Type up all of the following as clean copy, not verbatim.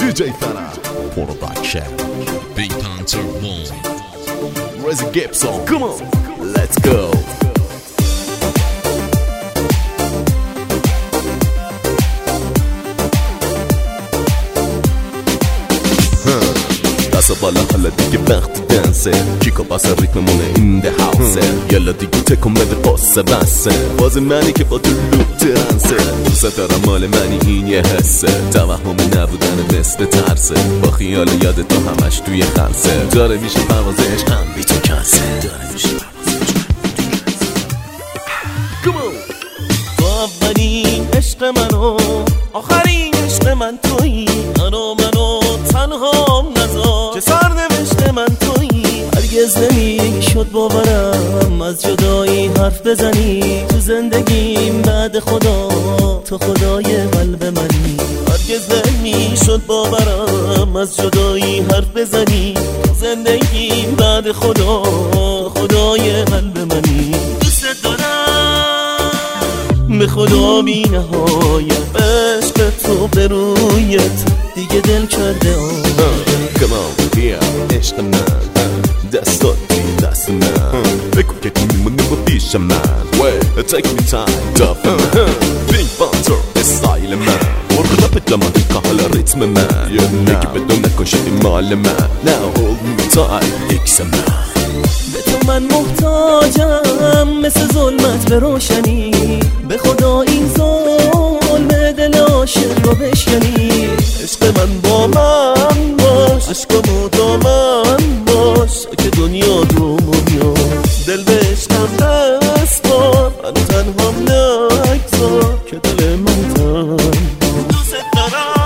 DJ Farah Production Big Panther One Razzie Gibson. Come on, let's go. دست بالا حالا دیگه وقت دنسه چیکا پس ریتممونه این ده هاوسه یلا دیگه تکون بده قصه بسه باز منی که با تو لوب ترنسه دوست دارم مال منی این یه حسه توهمی نبودن مثل ترسه با خیال یاد تو همش توی خلسه داره میشه پروازش هم بی تو کنسه داره میشه تو اولین عشق منو آخرین عشق من تویی منو تنها نذار که سرنوشت من تویی هرگز نمیشد باورم از جدایی حرف بزنی تو زندگیم بعد خدا تو خدای قلب منی هرگز نمیشد باورم از جدایی حرف بزنی تو زندگیم بعد خدا خدای قلب منی دوست دارم به خدا بی نهایت عشق تو به رویت دیگه دل کرده Come on, بیا عشق من دستات توی دست من بگو که تو میمونی با پیش من Take me time داف من Pink Panther استایل من ورخلا بدلمان که حالا ریتم من نگی بدون نکن شدی مال من Now hold me tight ایکس من به تو من محتاجم مثل ظلمت به روشنی به خدا این ظلم دل عاشق رو بشکنی عشق من با من باش عشقمو دامن باش که دنیا دومونیا دل به عشقم دست بار من تنهام نگذار که دل من تن دوست دارم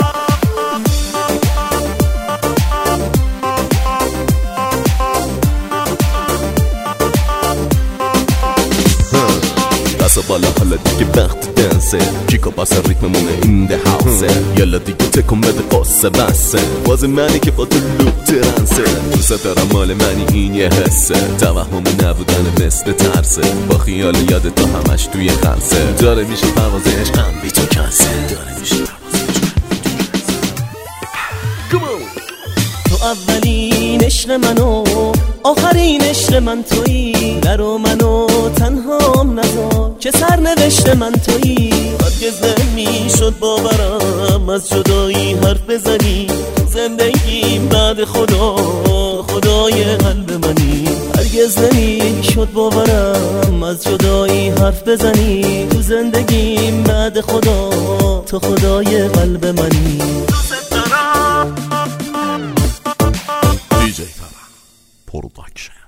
دست بالا حالا دیگه وقت دنسه چیکا پس ریتممونه این ده هاوسه یلا دیگه تکون بده قصه بسه باز منی که با تو لوب ترنسه دوست دارم مال منی این یه حسه توهمی نبودن مثل ترسه با خیال یاد تو همش توی خلسه داره میشه پروازش هم بی تو کنسه داره میشه تو اولین عشق منو آخرین عشق من تویی درو منو تنهام نذار که سرنوشت من تویی هرگز نمیشد باورم از جدایی حرف بزنی زندگیم بعد خدا خدای قلب منی هرگز نمیشد باورم از جدایی حرف بزنی تو زندگیم بعد خدا تو خدای قلب منی دوست دارم DJ Farah Production